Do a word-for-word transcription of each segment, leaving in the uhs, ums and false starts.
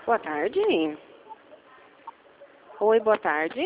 Boa tarde. Oi, boa tarde.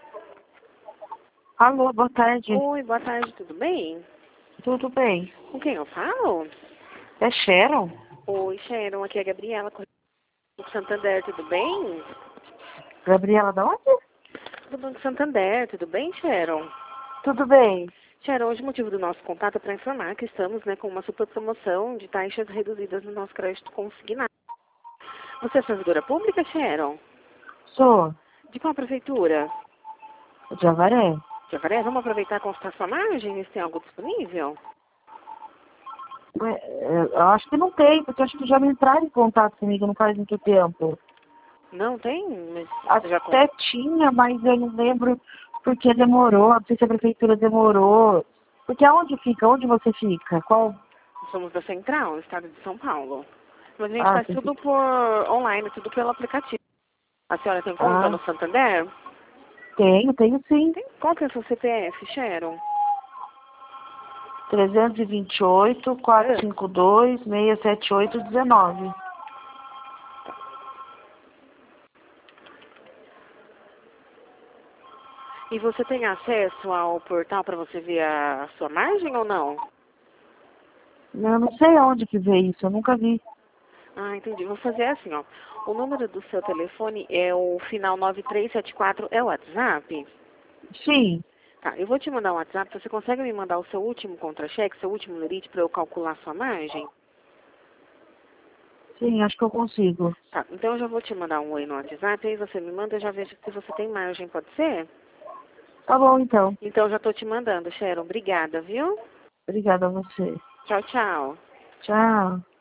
Alô, boa tarde. Oi, boa tarde, tudo bem? Tudo bem? Com quem eu falo? É Sharon? Oi, Sharon, aqui é a Gabriela do Santander, tudo bem? Gabriela da onde? Do Banco Santander, tudo bem, Sharon? Tudo bem. Sharon, hoje o motivo do nosso contato é para informar que estamos né, com uma super promoção de taxas reduzidas no nosso crédito consignado. Você é servidora pública, Sharon? Sou. De qual prefeitura? De Avaré. Jacaré, vamos aproveitar e consultar sua margem, ver se tem algo disponível? Ué, é, Eu acho que não tem, porque eu acho que já me entraram em contato comigo não faz muito tempo. Não tem? Mas você já... Até tinha, mas eu não lembro porque demorou. Não sei se a prefeitura demorou. Porque aonde fica? Onde você fica? Qual? Somos da Central, no estado de São Paulo. Mas a gente Ah, faz você tudo fica... por online, tudo pelo aplicativo. A senhora tem conta ah no Santander? tenho, tenho sim. Tem. Qual que é o seu C P F, Sharon? trezentos e vinte e oito, quatrocentos e cinquenta e dois, seiscentos e setenta e oito, dezenove. E você tem acesso ao portal para você ver a sua margem ou não? Eu não sei aonde que vê isso, eu nunca vi. Ah, entendi. Vou fazer assim, ó. O número do seu telefone é o final nove três sete quatro, é o WhatsApp? Sim, Tá, eu vou te mandar um WhatsApp. Você consegue me mandar o seu último contra-cheque, seu último lerite para eu calcular sua margem? sim, acho que eu consigo. Tá, então eu já vou te mandar um oi no WhatsApp, aí você me manda, eu já vejo se você tem margem, pode ser? Tá bom, então. Então eu já tô te mandando, Sharon. Obrigada, viu? Obrigada a você. Tchau, tchau. Tchau.